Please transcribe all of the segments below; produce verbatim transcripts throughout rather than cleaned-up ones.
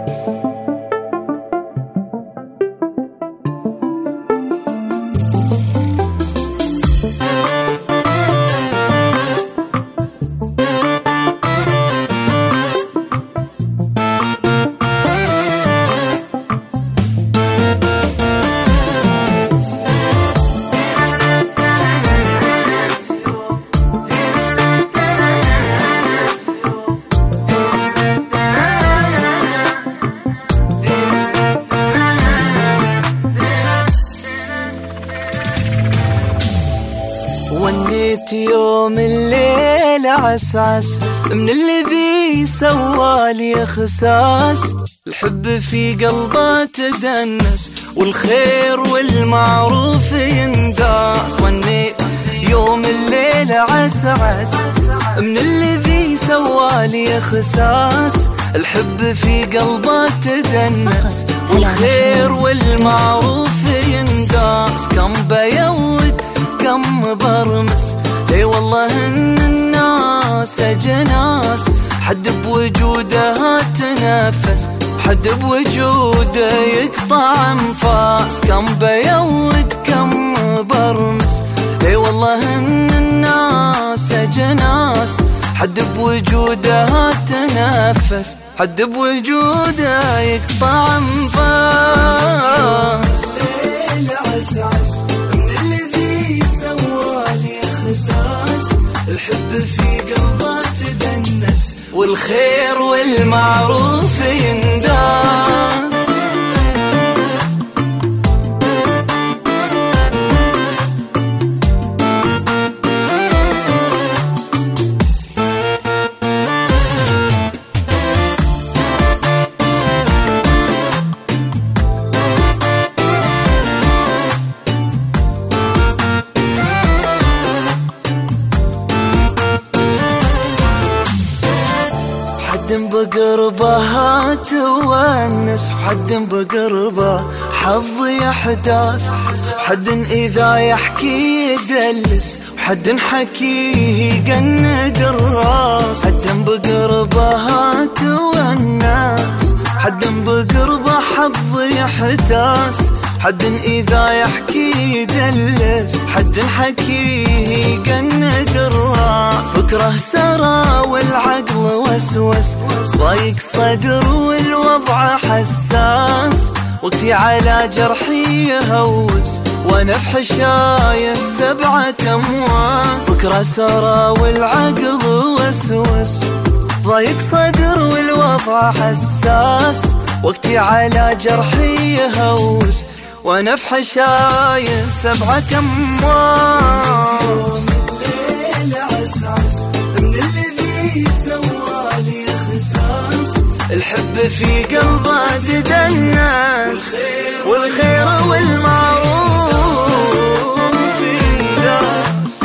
ونيت يوم الليل عسعس من الذي سوالي خساس، الحب في قلبه تدنس والخير والمعروف ينداس. ونيت يوم الليل عسعس من الذي سوالي خساس، الحب في قلبه تدنس والخير والمعروف ينداس. كم بيود كم برمس، اي والله ان الناس اجناس، حد بوجودها تنفس، حد بوجوده يقطع انفاس. كم بيود كم برمس، اي والله ان الناس اجناس، حد بوجودها تنفس، حد بوجوده يقطع انفاس. الحب في قلبه تدنس والخير والمعروف ينداس. حد بقربها تونس، وحد بقربه حظ يحداس، حد إذا يحكي يدلس، وحد حكيه يقند الراس. حد بقربها تونس، حد بقربه حظ يحداس، حد إذا يحكي يدلس، حد حكيه يقند الراس. فكره سرى والعقل وسوس، ضايق صدر والوضع حساس، وقتي على جرحي يهوس وانا في حشاية سبعة امواس. فكره سرى والعقل وسوس، ضايق صدر والوضع حساس، وقتي على جرحي يهوس وانا في حشاية سبعة امواس. الليل عسعس من الذي سوالي خساس، الحب في قلبه تدنس والخير والمعروف ينداس.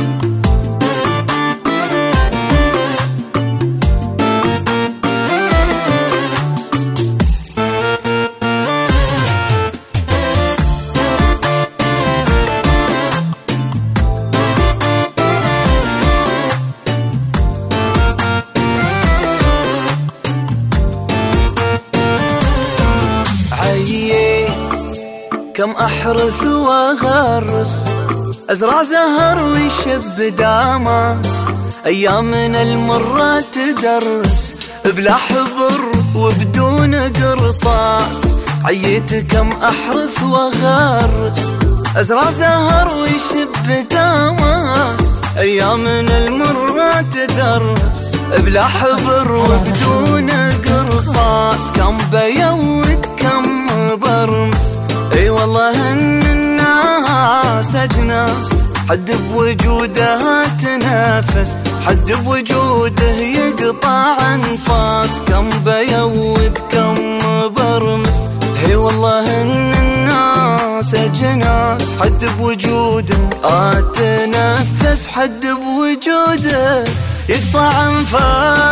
كم أحرث وأغرس، أزرع زهر ويشب داماس، أيامنا المرة تدرس بلا حبر وبدون قرطاس. عييت كم أحرث وأغرس، أزرع زهر ويشب داماس، أيامنا المرة تدرس بلا حبر وبدون قرطاس. كم بيود كم برمس، اي والله ان الناس اجناس، حد بوجودها تنافس، حد بوجوده يقطع انفاس. كم بيود كم برمس، اي والله ان الناس اجناس، حد بوجوده اتنفس، حد بوجوده يقطع انفاس.